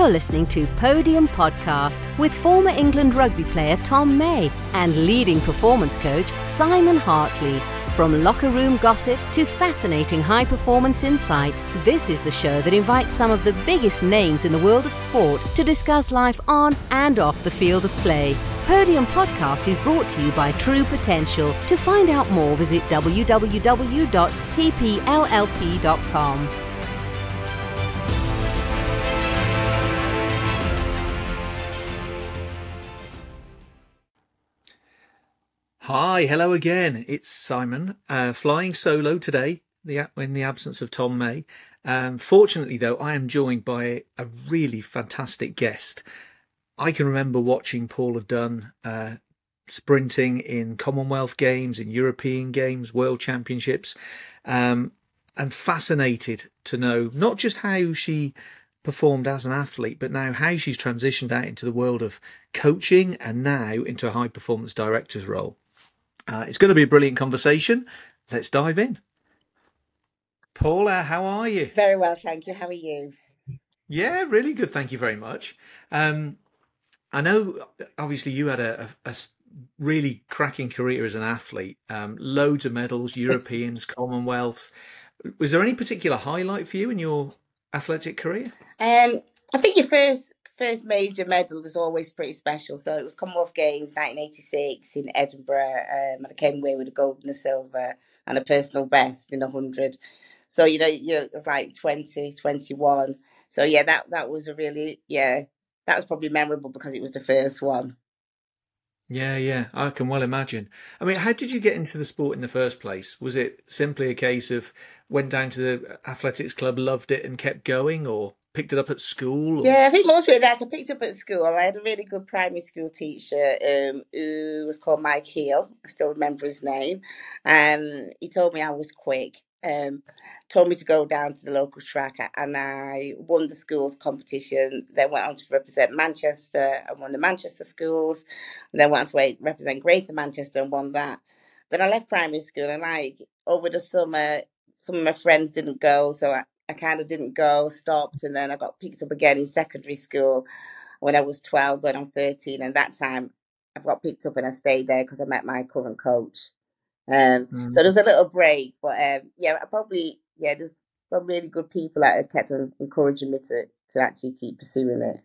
You're listening to Podium Podcast with former England rugby player Tom May and leading performance coach Simon Hartley. From locker room gossip to fascinating high-performance insights, this is the show that invites some of the biggest names in the world of sport to discuss life on and off the field of play. Podium Podcast is brought to you by True Potential. To find out more, visit www.tpllp.com. Hi, hello again. It's Simon, flying solo today in the absence of Tom May. Fortunately, though, I am joined by a really fantastic guest. I can remember watching Paula Dunn sprinting in Commonwealth Games, in European Games, World Championships, and fascinated to know not just how she performed as an athlete, but now how she's transitioned out into the world of coaching and now into a high-performance director's role. It's going to be a brilliant conversation. Let's dive in. Paula, how are you? Very well, thank you. How are you? Yeah, really good. Thank you very much. I know, obviously, you had a really cracking career as an athlete. Loads of medals, Europeans, Commonwealths. Was there any particular highlight for you in your athletic career? I think your first major medal is always pretty special. So it was Commonwealth Games 1986 in Edinburgh, and I came away with a gold and a silver and a personal best in 100. So it was like 20, 21. So yeah, that was that was probably memorable because it was the first one. Yeah, I can well imagine. I mean, how did you get into the sport in the first place? Was it simply a case of went down to the athletics club, loved it and kept going, or picked it up at school? Or... Yeah, I think most of it I picked up at school. I had a really good primary school teacher who was called Mike Heel. I still remember his name. He told me I was quick. Told me to go down to the local track, and I won the school's competition. Then went on to represent Manchester and won the Manchester schools. And then went on to represent Greater Manchester and won that. Then I left primary school, and over the summer, some of my friends didn't go, so I kind of didn't go, stopped, and then I got picked up again in secondary school when I was 12, going on 13, and that time I got picked up and I stayed there because I met my current coach. So there's a little break, but there's some really good people that kept on encouraging me to actually keep pursuing it.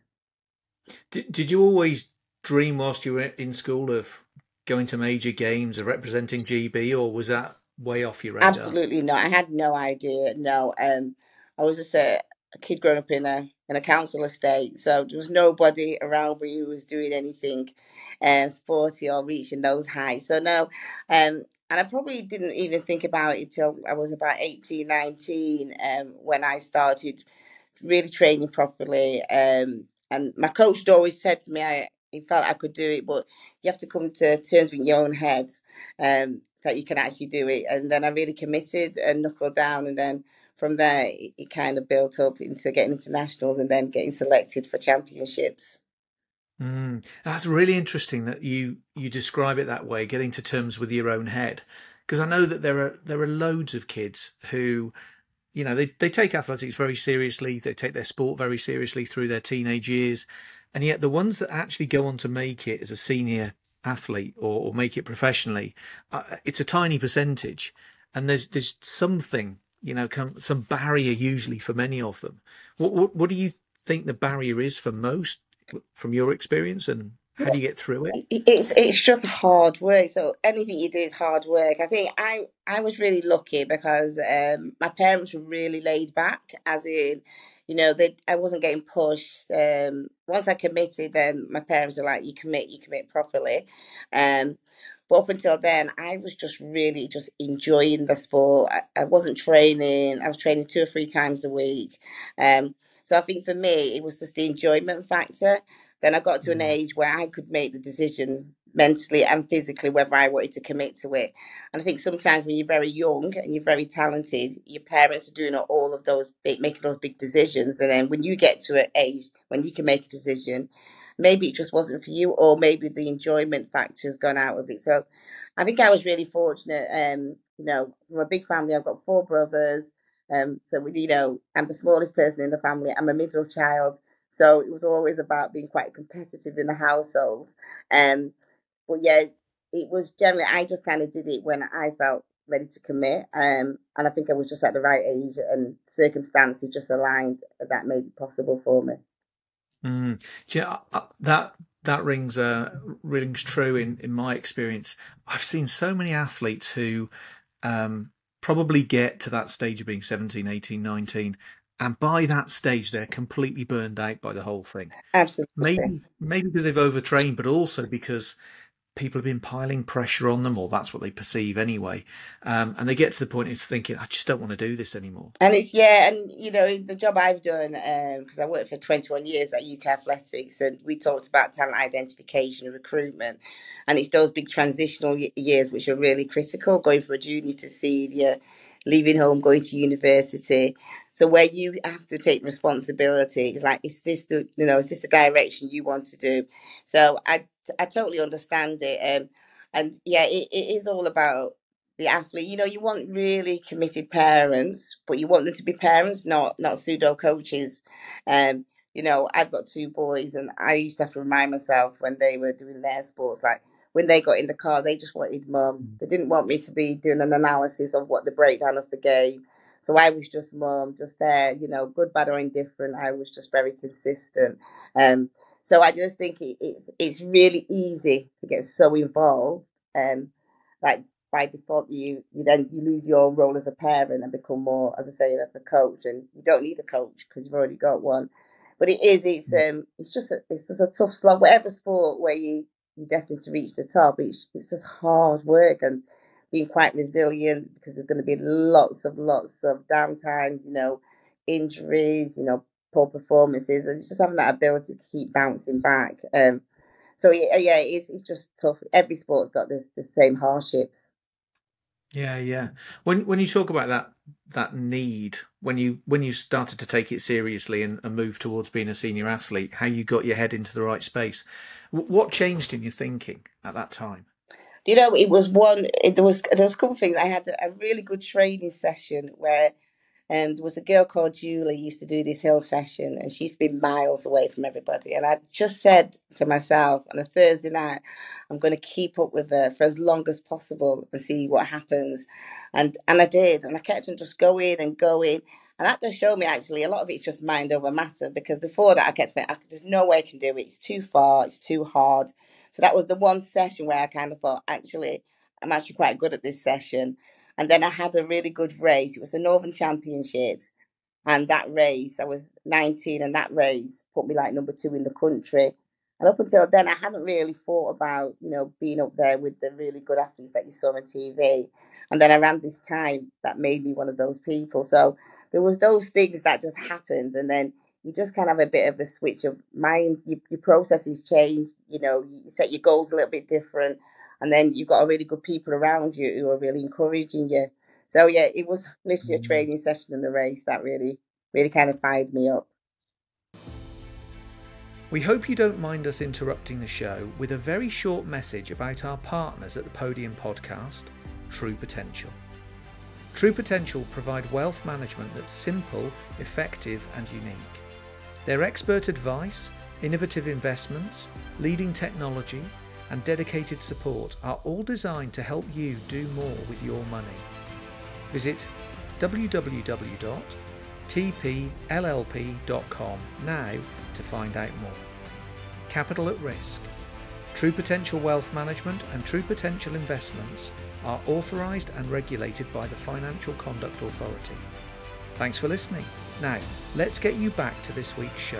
Did you always dream whilst you were in school of going to major games or representing GB, or was that way off your radar? Absolutely not. I had no idea. No, I was just a kid growing up in a council estate, so there was nobody around me who was doing anything sporty or reaching those heights. So no, and I probably didn't even think about it till I was about 18, 19, when I started really training properly. And my coach had always said to me, he felt I could do it, but you have to come to terms with your own head that you can actually do it. And then I really committed and knuckled down, and then from there it kind of built up into getting internationals and then getting selected for championships. That's really interesting that you describe it that way, getting to terms with your own head, because I know that there are loads of kids who, they take athletics very seriously, they take their sport very seriously through their teenage years, and yet the ones that actually go on to make it as a senior athlete or make it professionally, it's a tiny percentage, and there's something, some barrier usually for many of them. What do you think the barrier is for most, from your experience, and how do you get through it? It's just hard work. So anything you do is hard work. I think I was really lucky because my parents were really laid back, as in, I wasn't getting pushed. Once I committed, then my parents were like, you commit properly. But up until then, I was just really just enjoying the sport. I wasn't training. I was training 2 or 3 times a week. So I think for me, it was just the enjoyment factor. Then I got to an age where I could make the decision mentally and physically whether I wanted to commit to it. And I think sometimes when you're very young and you're very talented, your parents are doing all of those, making those big decisions. And then when you get to an age when you can make a decision, maybe it just wasn't for you, or maybe the enjoyment factor has gone out of it. So I think I was really fortunate. From a big family, I've got 4 brothers. So I'm the smallest person in the family. I'm a middle child. So it was always about being quite competitive in the household. But yeah, it was generally, I just kind of did it when I felt ready to commit. And I think I was just at the right age and circumstances just aligned that made it possible for me. Mm. Do you know, that rings true in my experience. I've seen so many athletes who probably get to that stage of being 17, 18, 19, and by that stage they're completely burned out by the whole thing. Absolutely. Maybe because they've overtrained, but also because people have been piling pressure on them, or that's what they perceive anyway. And they get to the point of thinking, I just don't want to do this anymore. And it's, yeah, and you know, the job I've done, because I worked for 21 years at UK Athletics, and we talked about talent identification and recruitment. And it's those big transitional years which are really critical, going from a junior to senior, leaving home, going to university. So where you have to take responsibility, it's like, is this the direction you want to do? So I totally understand it. And yeah, it is all about the athlete. You know, you want really committed parents, but you want them to be parents, not pseudo coaches. Um, you know, I've got two boys, and I used to have to remind myself when they were doing their sports, like when they got in the car, they just wanted mum. They didn't want me to be doing an analysis of what the breakdown of the game. So I was just mum, just there, you know, good, bad, or indifferent. I was just very consistent. Um, so I just think it's really easy to get so involved. Like by default, you lose your role as a parent and become more, as I say, like a coach, and you don't need a coach because you've already got one. But it's just a tough slog. Whatever sport where you're destined to reach the top, it's just hard work and being quite resilient, because there's going to be lots of downtimes, you know, injuries, you know, poor performances, and it's just having that ability to keep bouncing back. So yeah, it's just tough. Every sport's got the same hardships. Yeah, yeah. When you talk about that need, when you started to take it seriously and move towards being a senior athlete, how you got your head into the right space, what changed in your thinking at that time? You know, it was one. There was a couple of things. I had a really good training session where there was a girl called Julie used to do this hill session, and she used to be miles away from everybody. And I just said to myself on a Thursday night, I'm going to keep up with her for as long as possible and see what happens. And I did, and I kept on just going and going. And that just showed me actually a lot of it's just mind over matter, because before that I kept thinking, there's no way I can do it. It's too far. It's too hard. So that was the one session where I kind of thought, actually, I'm actually quite good at this session. And then I had a really good race. It was the Northern Championships. And that race, I was 19, and that race put me like number two in the country. And up until then, I hadn't really thought about, you know, being up there with the really good athletes that you saw on TV. And then around this time, that made me one of those people. So there was those things that just happened. And then you just kind of have a bit of a switch of mind. Your processes change. You know, you set your goals a little bit different, and then you've got a really good people around you who are really encouraging you. So yeah, it was literally a Mm. training session and a race that really kind of fired me up. We hope you don't mind us interrupting the show with a very short message about our partners at the Podium podcast, True Potential. True Potential provide wealth management that's simple, effective and unique. Their expert advice, innovative investments, leading technology and dedicated support are all designed to help you do more with your money. Visit www.tpllp.com now to find out more. Capital at risk. True Potential Wealth Management and True Potential Investments are authorised and regulated by the Financial Conduct Authority. Thanks for listening. Now, let's get you back to this week's show.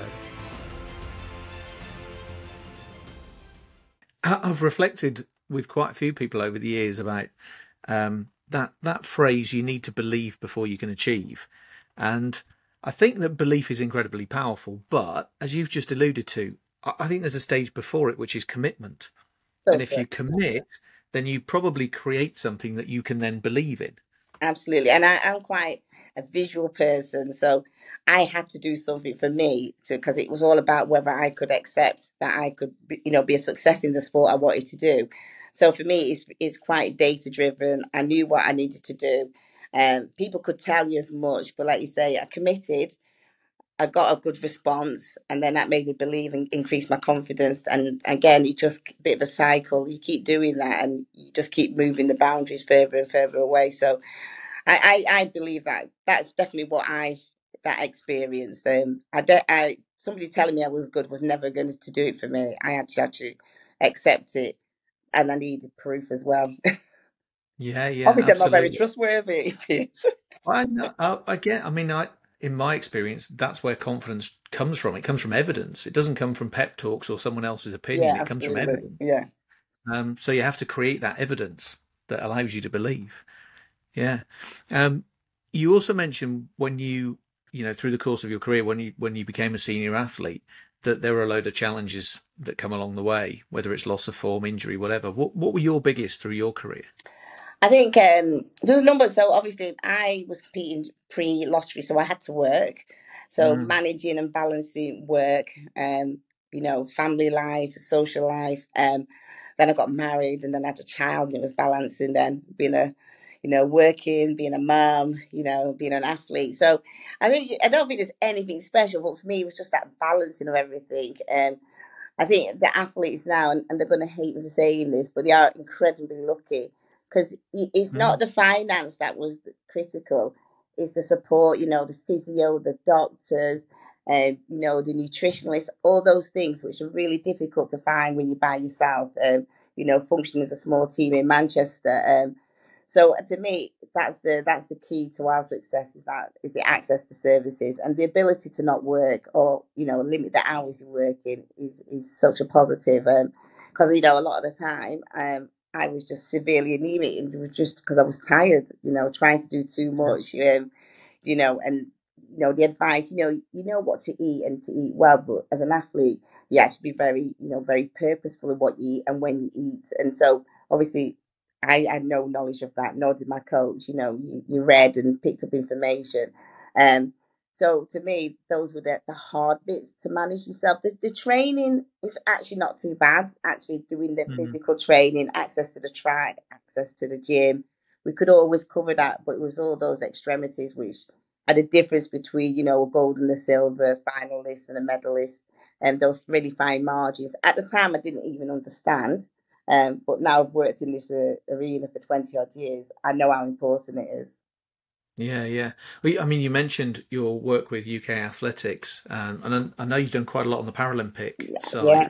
I've reflected with quite a few people over the years about that phrase, you need to believe before you can achieve. And I think that belief is incredibly powerful, but as you've just alluded to, I think there's a stage before it, which is commitment. So And if you commit, then you probably create something that you can then believe in. absolutely. And I'm quite a visual person, so I had to do something for me because it was all about whether I could accept that I could, you know, be a success in the sport I wanted to do. So for me, it's quite data driven. I knew what I needed to do. People could tell you as much, but like you say, I committed. I got a good response, and then that made me believe and increase my confidence. And again, it's just a bit of a cycle. You keep doing that, and you just keep moving the boundaries further and further away. So I believe that that's definitely what I that experience. Somebody telling me I was good was never going to do it for me. I had to accept it, and I needed proof as well. Yeah, yeah, Obviously, I'm not very absolutely. trustworthy. I know, again, I mean, in my experience, that's where confidence comes from. It comes from evidence. It doesn't come from pep talks or someone else's Yeah, opinion. It comes from absolutely. evidence. Yeah. So you have to create that evidence that allows you to believe. Yeah. Um, you also mentioned when through the course of your career, when you became a senior athlete, that there were a load of challenges that come along the way, whether it's loss of form, injury, whatever. What were your biggest through your career? I think there's a number. So obviously, I was competing pre-lottery, so I had to work. So Mm, managing and balancing work, family life, social life. Then I got married, and then I had a child, and it was balancing. Then being working, being a mum, being an athlete. So I don't think there's anything special, but for me, it was just that balancing of everything. I think the athletes now, and they're going to hate me for saying this, but they are incredibly lucky because it's not mm, the finance that was critical; it's the support. The physio, the doctors, the nutritionalists, all those things which are really difficult to find when you're by yourself. Functioning as a small team in Manchester. So to me, that's the key to our success is the access to services and the ability to not work or limit the hours you're working is such a positive. Because a lot of the time I was just severely anemic and it was just because I was tired. Trying to do too much. And the advice. You know what to eat and to eat well, but as an athlete, you have to be very very purposeful in what you eat and when you eat. And so obviously I had no knowledge of that, nor did my coach. You read and picked up information. Um, so to me, those were the hard bits to manage yourself. The training is actually not too bad. Actually, doing the mm. physical training, access to the track, access to the gym, we could always cover that. But it was all those extremities which had a difference between, a gold and a silver finalist and a medalist, and those really fine margins. At the time, I didn't even understand. But now I've worked in this arena for 20 odd years. I know how important it is. Yeah, yeah. Well, I mean, you mentioned your work with UK athletics, and I know you've done quite a lot on the Paralympic Yeah. side. Yeah.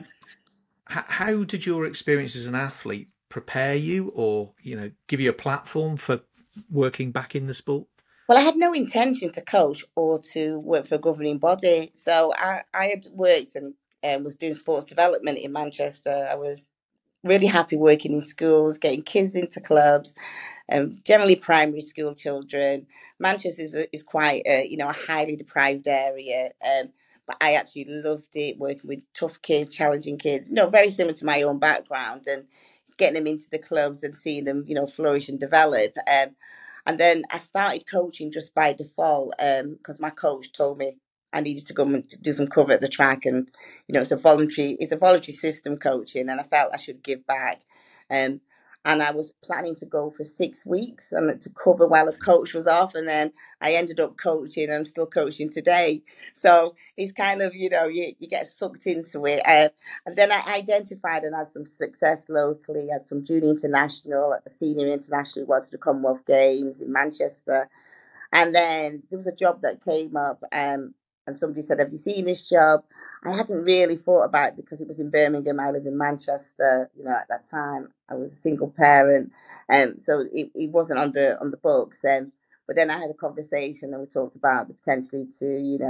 How did your experience as an athlete prepare you, or give you a platform for working back in the sport? Well, I had no intention to coach or to work for a governing body. So I had worked and was doing sports development in Manchester. I was really happy working in schools, getting kids into clubs, generally primary school children. Manchester is quite a highly deprived area, but I actually loved it working with tough kids, challenging kids. Very similar to my own background and getting them into the clubs and seeing them flourish and develop. And then I started coaching just by default because my coach told me I needed to go and do some cover at the track, and it's a voluntary system coaching, and I felt I should give back. Um, and I was planning to go for 6 weeks and to cover while a coach was off, and then I ended up coaching. I'm still coaching today, so it's kind of you get sucked into it. And then I identified and had some success locally. I had some junior international, a senior international who wanted the Commonwealth Games in Manchester, and then there was a job that came up, and somebody said, "Have you seen this job?" I hadn't really thought about it because it was in Birmingham. I live in Manchester. At that time, I was a single parent, so it wasn't on the books. But then I had a conversation, and we talked about the potentially to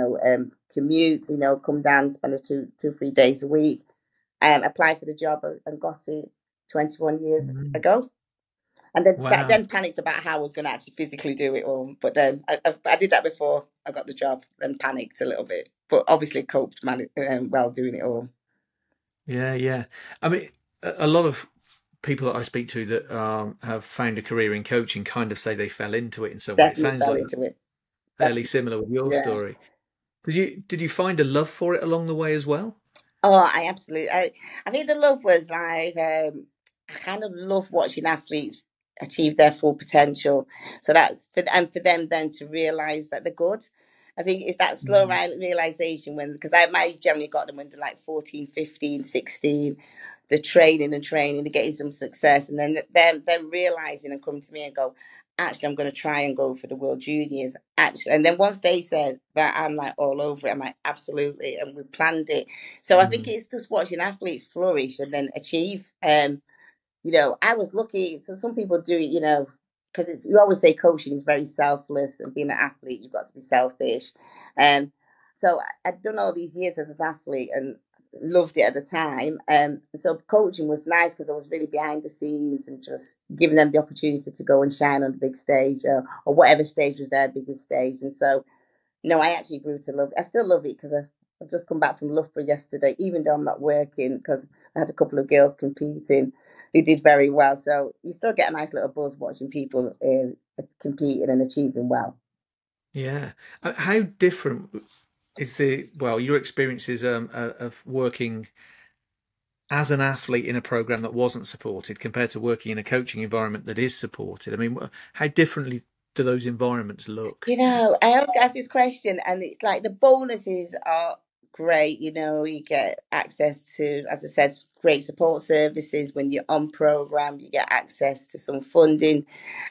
commute, come down, spend 3 days a week, apply for the job, and got it 21 years Mm. ago. And then Wow. then panicked about how I was going to actually physically do it all. But then I did that before I got the job. Then panicked a little bit, but obviously coped well doing it all. Yeah, yeah. I mean, a lot of people that I speak to that have found a career in coaching kind of say they fell into it in some way. It Definitely sounds fell like into it. fairly Definitely, similar with your yeah. story. Did you find a love for it along the way as well? Oh, I absolutely. I think the love was like I kind of love watching athletes achieve their full potential. So that's for them then to realize that they're good. I think it's that slow realization when, because I generally got them when they're like 14, 15, 16, the training and training, they're getting some success. And then realizing and coming to me and go, actually, I'm going to try and go for the World Juniors. Actually, and then once they said that, I'm like all over it. I'm like, absolutely. And we planned it. So I think it's just watching athletes flourish and then achieve. I was lucky. So some people do it, because we always say coaching is very selfless, and being an athlete, you've got to be selfish. So I'd done all these years as an athlete and loved it at the time. So coaching was nice because I was really behind the scenes and just giving them the opportunity to go and shine on the big stage, or whatever stage was their biggest stage. And so, no, I actually grew to love it. I still love it because I've just come back from Loughborough yesterday, even though I'm not working, because I had a couple of girls competing who did very well. So you still get a nice little buzz watching people competing and achieving well. Yeah. How different is your experiences of working as an athlete in a program that wasn't supported compared to working in a coaching environment that is supported? I mean, how differently do those environments look? I always get asked this question, and it's like the bonuses are great. You get access to, as I said, great support services. When you're on program, you get access to some funding.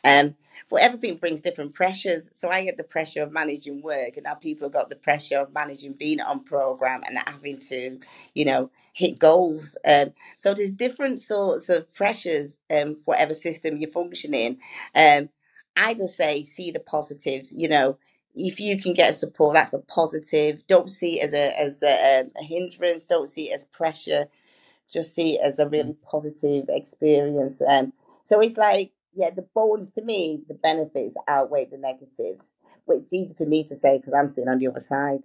But everything brings different pressures. So I get the pressure of managing work, and now people have got the pressure of managing being on program and having to, hit goals. So there's different sorts of pressures, whatever system you're functioning. I just say see the positives. If you can get support, that's a positive. Don't see it as a hindrance. Don't see it as pressure. Just see it as a really positive experience. So it's like, yeah, the bonus to me, the benefits outweigh the negatives. But it's easy for me to say because I'm sitting on the other side.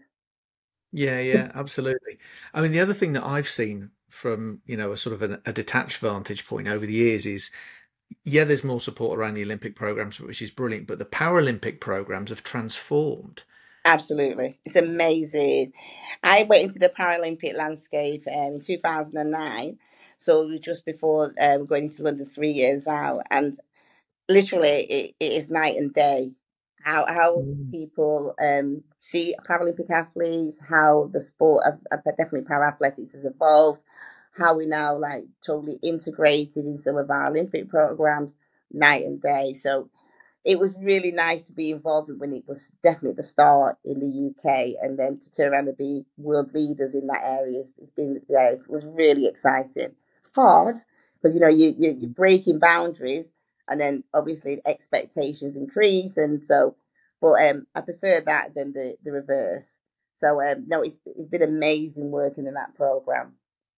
Yeah, absolutely. I mean, the other thing that I've seen from, a sort of a detached vantage point over the years is, yeah, there's more support around the Olympic programs, which is brilliant, but the Paralympic programs have transformed. Absolutely. It's amazing. I went into the Paralympic landscape in 2009. So it was just before going to London 3 years out. And literally, it is night and day. How Mm. people see Paralympic athletes, how the sport of definitely para athletics has evolved, how we now like totally integrated in some of our Olympic programs, night and day. So it was really nice to be involved when it was definitely the start in the UK, and then to turn around and be world leaders in that area. It's been, yeah, it was really exciting. Hard because you're breaking boundaries, and then obviously expectations increase, and so. But I prefer that than the reverse. So no, it's been amazing working in that program.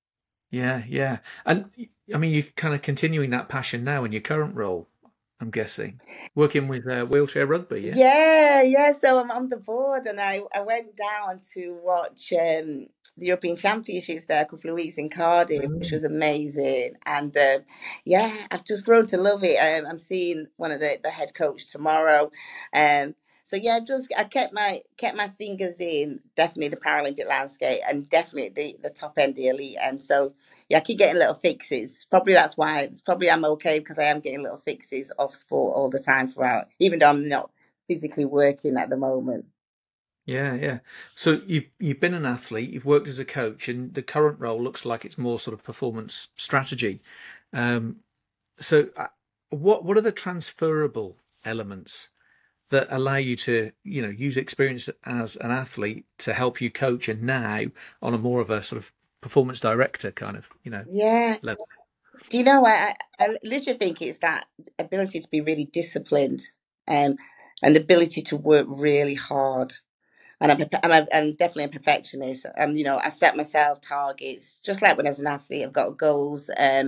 Yeah. And I mean, you're kind of continuing that passion now in your current role, I'm guessing, working with wheelchair rugby, yeah? Yeah. So I'm on the board, and I went down to watch the European Championships there a couple of weeks in Cardiff, which Mm. was amazing. And yeah, I've just grown to love it. I'm seeing one of the head coach tomorrow. So yeah, I kept my fingers in definitely the Paralympic landscape and definitely the top end, the elite. And so yeah, I keep getting little fixes. Probably that's why. It's probably I'm okay because I am getting little fixes off sport all the time throughout, even though I'm not physically working at the moment. Yeah. So you've been an athlete, you've worked as a coach, and the current role looks like it's more sort of performance strategy. Um, so what are the transferable elements that allow you to, use experience as an athlete to help you coach, and now on a more of a sort of performance director kind of, Yeah. level? Do you know what? I literally think it's that ability to be really disciplined, um, and the ability to work really hard. And I'm definitely a perfectionist. I set myself targets, just like when I was an athlete. I've got goals.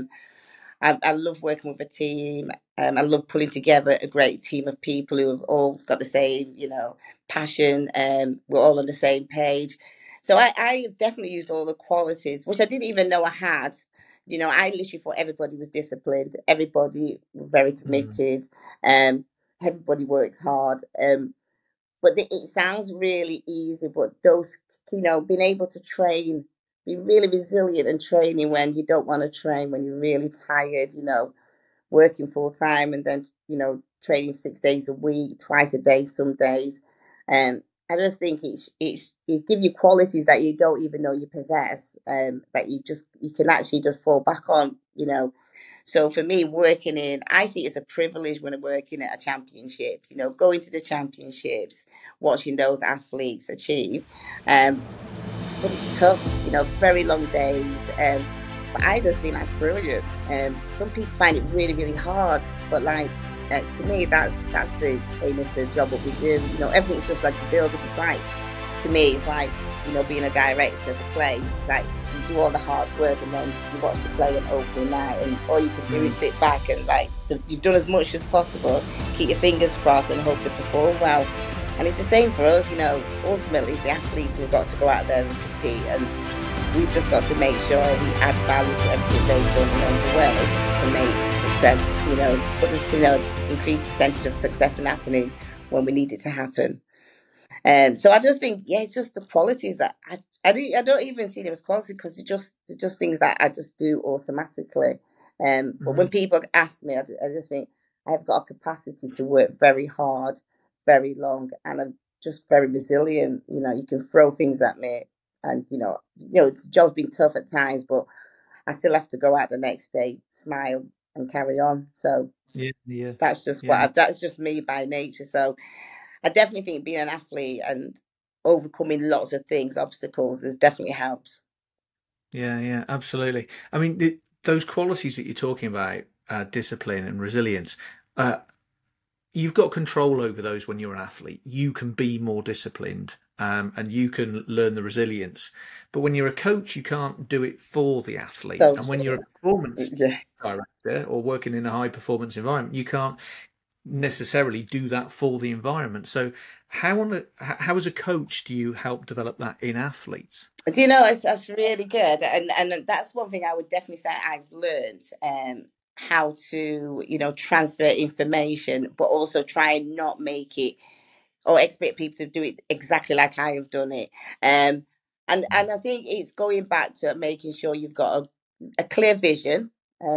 I love working with a team. I love pulling together a great team of people who have all got the same, passion. We're all on the same page. So I definitely used all the qualities, which I didn't even know I had. I literally thought everybody was disciplined. Everybody was very Mm. committed. Um, everybody works hard. But it sounds really easy, but those, being able to train, be really resilient and training when you don't want to train, when you're really tired, working full time and then, training 6 days a week, twice a day, some days. I just think it give you qualities that you don't even know you possess, that you can actually just fall back on, So for me, I see it as a privilege when I'm working at a championships, going to the championships, watching those athletes achieve. But it's tough, very long days. But I just think that's brilliant. Some people find it really, really hard, but to me, that's the aim of the job. What we do, everything's just like a build up. It's like, to me, it's like being a director of a play. Like, you do all the hard work, and then you watch the play on opening night, and all you can do is sit back and you've done as much as possible. Keep your fingers crossed and hope they perform well. And it's the same for us, ultimately it's the athletes who've got to go out there and compete, and we've just got to make sure we add value to everything they've done along the way to make success, but there's, increased percentage of success in happening when we need it to happen. So I just think, it's just the qualities that I don't even see them as qualities, because they're just things that I just do automatically. But when people ask me, I just think I've got a capacity to work very hard, very long, and I'm just very resilient. You can throw things at me, and the job's been tough at times, but I still have to go out the next day, smile, and carry on. So Yeah. that's just that's just me by nature. So I definitely think being an athlete and overcoming lots of things, obstacles, has definitely helps. Yeah, absolutely. I mean, those qualities that you're talking about, discipline and resilience, you've got control over those when you're an athlete. You can be more disciplined, and you can learn the resilience. But when you're a coach, you can't do it for the athlete. So And when you're a performance yeah. director or working in a high performance environment, you can't necessarily do that for the environment. So how as a coach do you help develop that in athletes? Do that's really good, and that's one thing I would definitely say I've learned, how to transfer information, but also try and not make it or expect people to do it exactly like I have done it. And I think it's going back to making sure you've got a clear vision.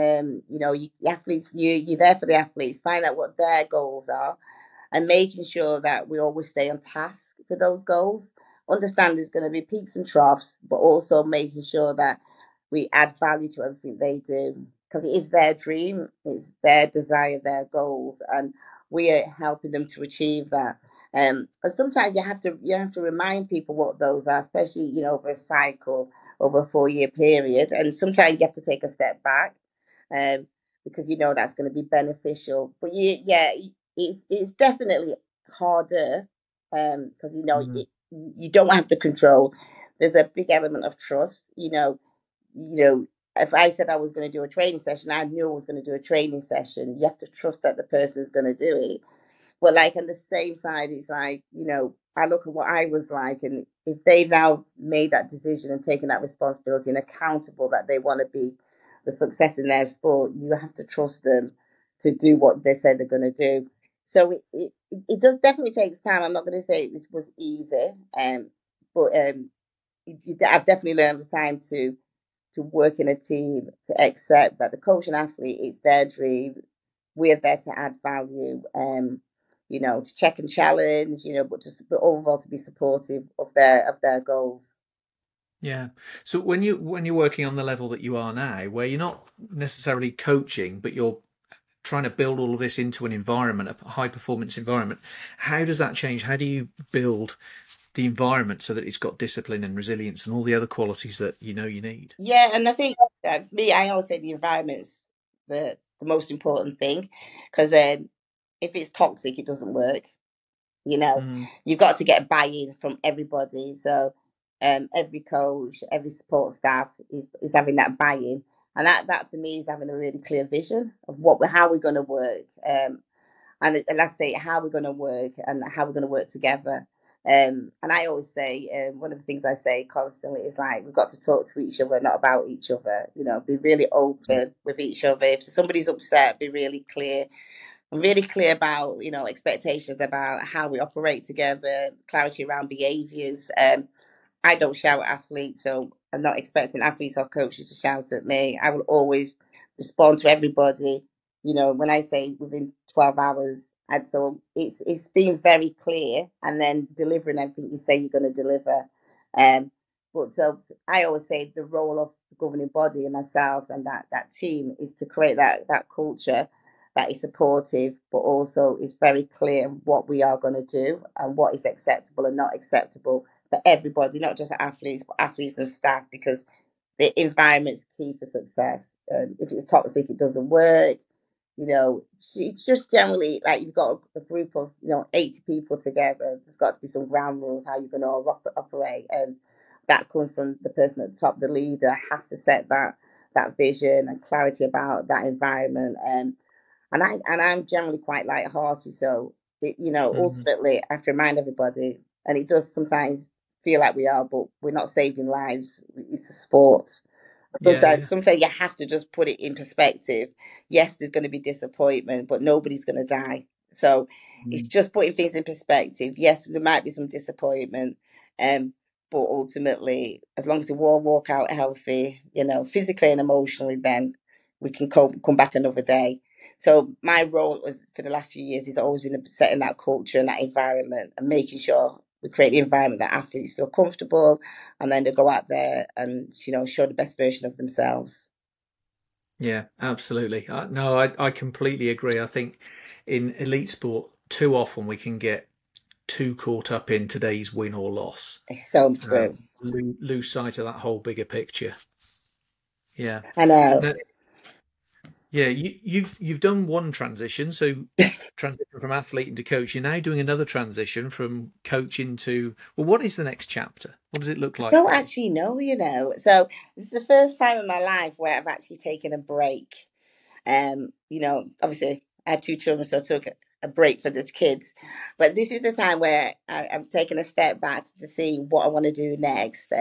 The athletes, you're there for the athletes. Find out what their goals are, and making sure that we always stay on task for those goals. Understand there's going to be peaks and troughs, but also making sure that we add value to everything they do, because it is their dream, it's their desire, their goals, and we are helping them to achieve that. And sometimes you have to remind people what those are, especially over a cycle, over a 4 year period, and sometimes you have to take a step back, um, because that's going to be beneficial. But yeah, it's definitely harder, because you don't have the control. There's a big element of trust. If I said I was going to do a training session, I knew I was going to do a training session. You have to trust that the person's going to do it. But on the same side, it's like, I look at what I was like, and if they've now made that decision and taken that responsibility and accountable that they want to be the success in their sport, you have to trust them to do what they said they're going to do. So it does definitely takes time. I'm not going to say it was easy, but I've definitely learned the time to work in a team, to accept that the coach and athlete, it's their dream. We're there to add value, to check and challenge, but overall to be supportive of their goals. Yeah. So when you're working on the level that you are now, where you're not necessarily coaching, but you're trying to build all of this into an environment, a high performance environment, how does that change? How do you build the environment so that it's got discipline and resilience and all the other qualities that you need? Yeah, and I think I always say the environment's the most important thing, because if it's toxic, it doesn't work. Mm. You've got to get buy-in from everybody. So every coach, every support staff is having that buy-in, and that for me is having a really clear vision of how we're going to work, and let's say how we're going to work and how we're going to work together. And I always say, one of the things I say constantly is like, we've got to talk to each other, not about each other. Be really open with each other. If somebody's upset, be really clear. I'm really clear about expectations about how we operate together, clarity around behaviours. I don't shout at athletes, so I'm not expecting athletes or coaches to shout at me. I will always respond to everybody When I say within 12 hours, and so it's being very clear and then delivering everything you say you're going to deliver. Um, but so I always say the role of the governing body and myself and that team is to create that culture that is supportive, but also is very clear what we are going to do and what is acceptable and not acceptable for everybody, not just athletes, but athletes and staff, because the environment's key for success. If it's toxic, it doesn't work. It's just generally like you've got a group of 80 people together. There's got to be some ground rules how you're going to operate, and that comes from the person at the top. The leader has to set that vision and clarity about that environment. And I'm generally quite light-hearted, so Mm. ultimately I have to remind everybody, and it does sometimes feel like we are, but we're not saving lives. It's a sport. Yeah, yeah. Sometimes you have to just put it in perspective. Yes, there's going to be disappointment, but nobody's going to die. So it's Mm. just putting things in perspective. Yes, there might be some disappointment, um, but ultimately, as long as we all walk out healthy, physically and emotionally, then we can come back another day. So my role was for the last few years has always been setting that culture and that environment and making sure we create the environment that athletes feel comfortable, and then they go out there and show the best version of themselves. Yeah, absolutely. No, I completely agree. I think in elite sport, too often we can get too caught up in today's win or loss, It's so true. lose sight of that whole bigger picture. Yeah. I know. No, yeah, you've done one transition, so transition from athlete into coach. You're now doing another transition from coach into, well, what is the next chapter? What does it look I like don't for you? actually know, so this is the first time in my life where I've actually taken a break. Obviously I had two children, so I took a break for the kids, but this is the time where I'm taking a step back to see what I want to do next.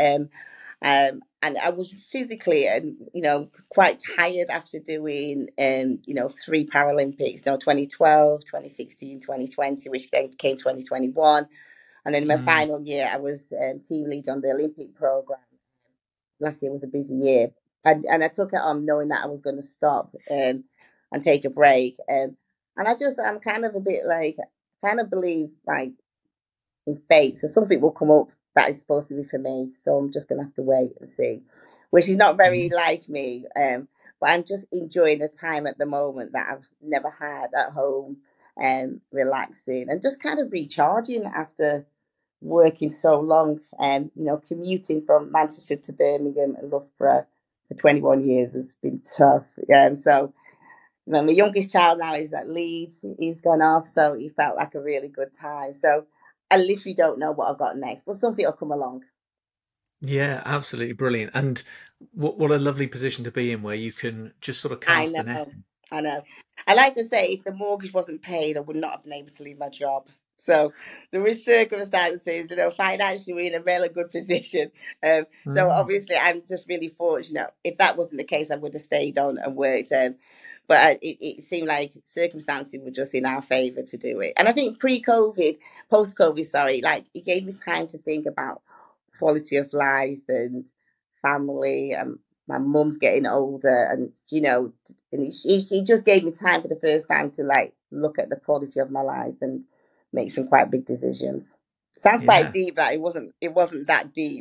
And I was physically and quite tired after doing 3 Paralympics, 2012, 2016, 2020, which then became 2021. And then in my Mm. final year, I was team lead on the Olympic program. Last year was a busy year, and I took it on knowing that I was going to stop and take a break. And I'm kind of a bit like, kind of believe like in fate. So something will come up that is supposed to be for me. So I'm just going to have to wait and see, which is not very Yeah. like me. But I'm just enjoying the time at the moment that I've never had at home, and relaxing and just kind of recharging after working so long, and commuting from Manchester to Birmingham and Loughborough for 21 years has been tough. So my youngest child now is at Leeds. He's gone off, so he felt like a really good time. So I literally don't know what I've got next, but something will come along. Yeah, absolutely brilliant. And what a lovely position to be in where you can just sort of I cast the net. know, I know. I like to say if the mortgage wasn't paid, I would not have been able to leave my job. So there is circumstances, financially we're in a really good position. So Mm. obviously I'm just really fortunate. If that wasn't the case, I would have stayed on and worked. But it seemed like circumstances were just in our favour to do it. And I think pre-COVID, post-COVID, sorry, like it gave me time to think about quality of life and family. My mum's getting older, and and she just gave me time for the first time to like look at the quality of my life and make some quite big decisions. Sounds quite Yeah. deep. That it wasn't that deep.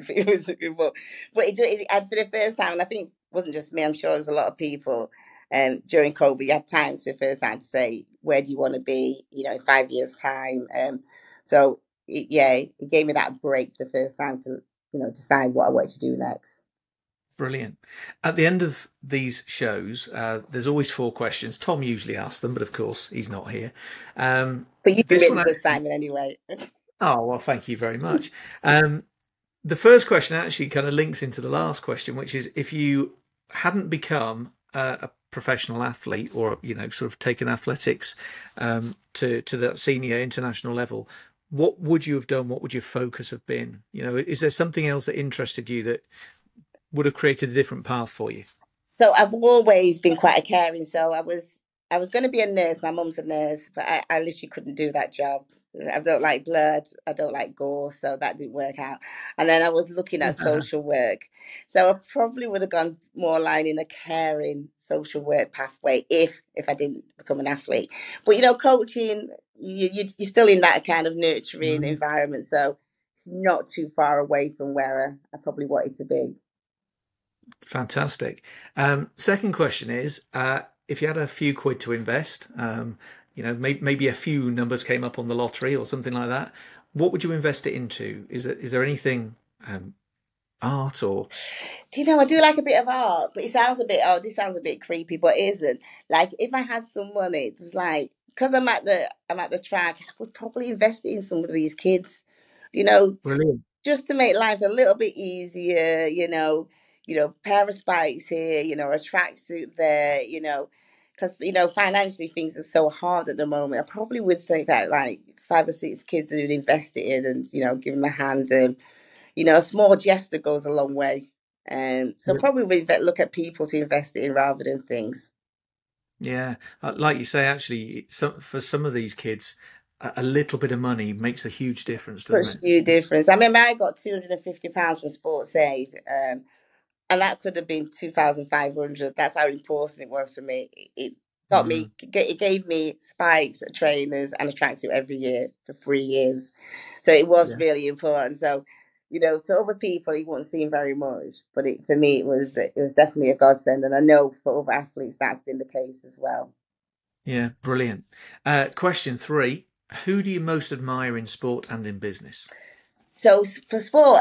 And for the first time, and I think it wasn't just me. I'm sure there was a lot of people. During COVID, you had time for the first time to say, where do you want to be? In 5 years' time. So it gave me that break the first time to decide what I wanted to do next. Brilliant. At the end of these shows, there's always four questions. Tom usually asks them, but of course he's not here. But you've been This really one, good, Simon, anyway. oh well, thank you very much. The first question actually kind of links into the last question, which is if you hadn't become a professional athlete or sort of taken athletics to that senior international level, what would you have done? What would your focus have been? Is there something else that interested you that would have created a different path for you? So I've always been quite a caring. So I was going to be a nurse. My mum's a nurse, but I literally couldn't do that job. I don't like blood. I don't like gore, so that didn't work out. And then I was looking at social work. So I probably would have gone more line in a caring social work pathway if I didn't become an athlete. But coaching, you're still in that kind of nurturing environment, so it's not too far away from where I probably wanted to be. Fantastic. Second question is, if you had a few quid to invest, maybe a few numbers came up on the lottery or something like that, what would you invest it into? Is there anything art or? Do you know, I do like a bit of art, but it sounds a bit, this sounds a bit creepy, but it isn't. Like, if I had some money, it's like, because I'm at the track, I would probably invest it in some of these kids, Brilliant. Just to make life a little bit easier, pair of spikes here, a tracksuit there, because, financially things are so hard at the moment. I probably would say that like 5 or 6 kids who'd invest it in and, give them a hand. A small gesture goes a long way. So probably we look at people to invest it in rather than things. Yeah, like you say, actually, for some of these kids, a little bit of money makes a huge difference, doesn't it? Such a huge difference. I remember I got £250 from Sports Aid, and that could have been 2,500. That's how important it was for me. It got me. It gave me spikes, trainers, and a tracksuit every year for 3 years. So it was really important. So, to other people, it wouldn't seem very much, but for me, it was definitely a godsend. And I know for other athletes, that's been the case as well. Yeah, brilliant. Question 3: who do you most admire in sport and in business? So for sport,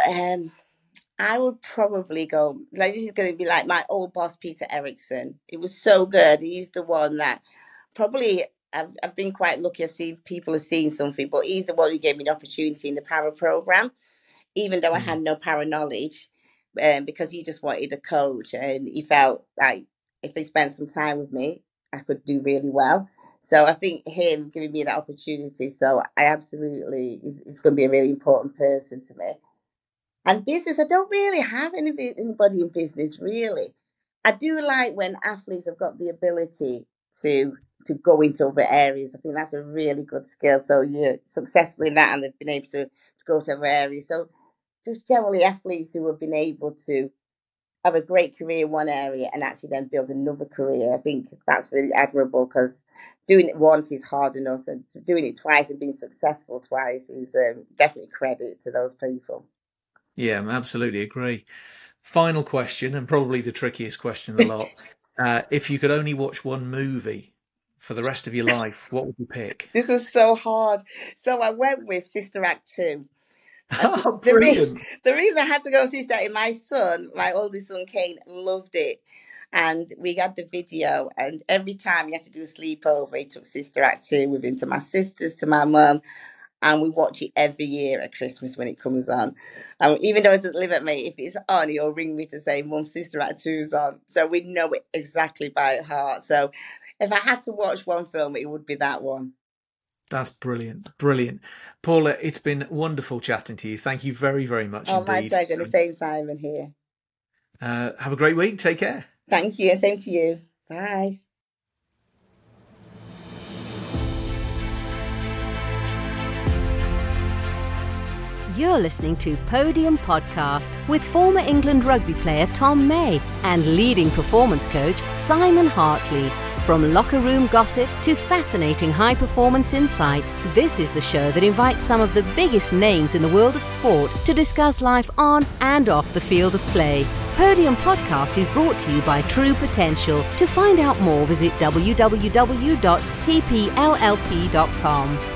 I would probably go, like, this is going to be like my old boss, Peter Eriksson. It was so good. He's the one that probably, I've been quite lucky. People have seen something, but he's the one who gave me the opportunity in the para program, even though I had no para knowledge, because he just wanted a coach, and he felt like if he spent some time with me, I could do really well. So I think him giving me that opportunity, so I absolutely, is going to be a really important person to me. And business, I don't really have anybody in business, really. I do like when athletes have got the ability to go into other areas. I think that's a really good skill. So you're successful in that and they've been able to go to other areas. So just generally athletes who have been able to have a great career in one area and actually then build another career. I think that's really admirable, because doing it once is hard enough, and doing it twice and being successful twice is definitely credit to those people. Yeah, I absolutely agree. Final question, and probably the trickiest question of the lot. If you could only watch one movie for the rest of your life, what would you pick? This was so hard. So I went with Sister Act 2. Brilliant. The reason I had to go see that, my oldest son Kane, loved it. And we had the video, and every time he had to do a sleepover, he took Sister Act 2 with him to my sisters, to my mum. And we watch it every year at Christmas when it comes on. Even though he doesn't live at me, if it's on, he'll ring me to say, Mum, Sister Act 2's on. So we know it exactly by heart. So if I had to watch one film, it would be that one. That's brilliant. Brilliant. Paula, it's been wonderful chatting to you. Thank you very, very much indeed. My pleasure. The same, Simon, here. Have a great week. Take care. Thank you. Same to you. Bye. You're listening to Podium Podcast with former England rugby player Tom May and leading performance coach Simon Hartley. From locker room gossip to fascinating high-performance insights, this is the show that invites some of the biggest names in the world of sport to discuss life on and off the field of play. Podium Podcast is brought to you by True Potential. To find out more, visit www.tpllp.com.